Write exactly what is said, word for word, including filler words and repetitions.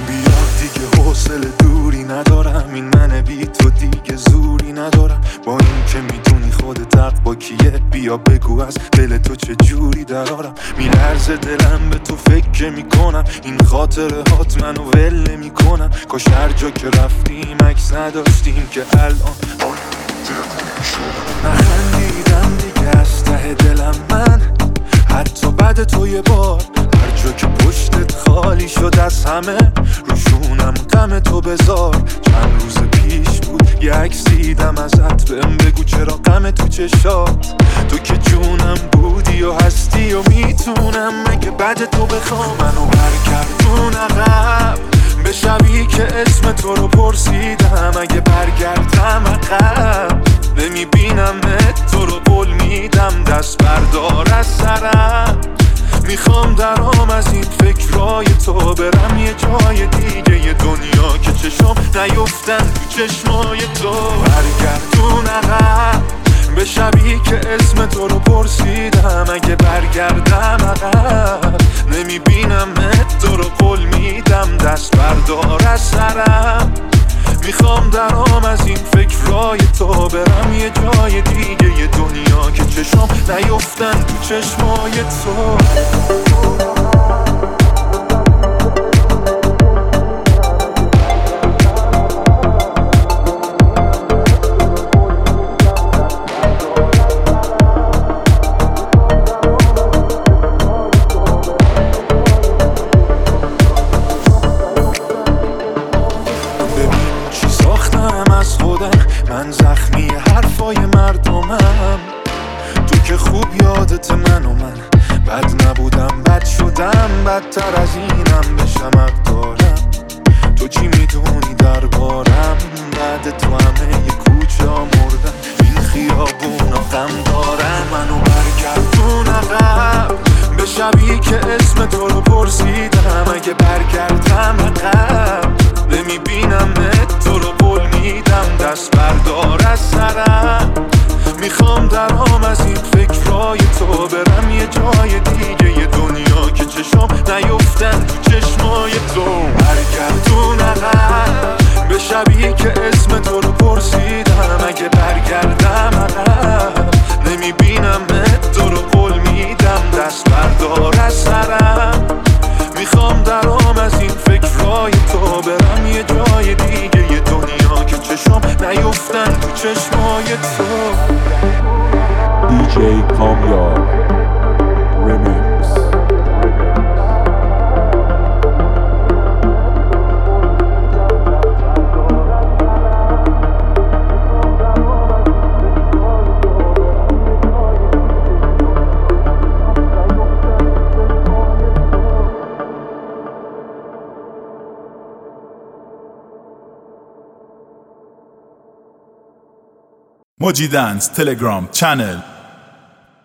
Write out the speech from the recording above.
بیا دیگه حوصله دوری ندارم، این من بی تو دیگه زوری ندارم. با این که میدونی خودت حق با کیه، بیا بگو از دل تو چه جوری درارم. میلرزه دلم به تو فکر میکنم، این خاطره هات منو ول نمیکنن. کاش هر جا که رفتیم عکس نداشتیم که الان نخندیدم دیگه از ته دلم من، حتی بعد تو یه بار. هر جا که پشتت خالی شد از همه، روشونم غم تو بذار. چند روز پیش بود یه عکس دیدم ازت، بهم بگو چرا غم تو چشات. تو که جونم بودی و هستی و میتونم مگه بعد تو بخوام منو برگردون عقب، به شبی که اسم تو رو پرسیدم. اگه برگردم عقب نمیبینم تو رو قول میدم، دست بردار از سرم. میخوام درام از این فکرای تو، برم یه جای دیگه یه دنیا که چشم نیفتن تو چشمای تو. برگردون عقب به شبی که اسم تو رو پرسیدم. اگه برگردم عقب نمیبینم تو رو قول میدم، دست بردار از سرم. میخوام درام از این فکرای تو، برم یه جای دیگه یه دنیا که چشم نیفتن تو چشمای تو. من زخمی حرفای مردمم، تو که خوب یادت من و من بد نبودم، بد شدم، بدتر از اینم بشم حق دارم. تو چی میدونی دربارم؟ بعد تو همه یه کوچه مردم، این خیابونا غم دارم. منو برگردون عقب به شبی که اسم تو رو پرسیدم. اگه برگردم عقب نمیبینم تو رو قول میدم، دست بردار از سرم. میخوام درام از این فکرای تو، برم یه جای دیگه یه دنیا که چشم نیفتن تو چشمای تو. برگردون عقب به شبی که اسم تو رو پرسیدم. اگه برگردم عقب نمیبینم تو رو قول میدم، دست بردار از سرم. میخوام درام از این فکرای تو، برم یه جای دیگه یه دنیا که چشم نیفتن تو چشمای تو. دی جی کامیار ریمیکس. موجی دنس تلگرام چنل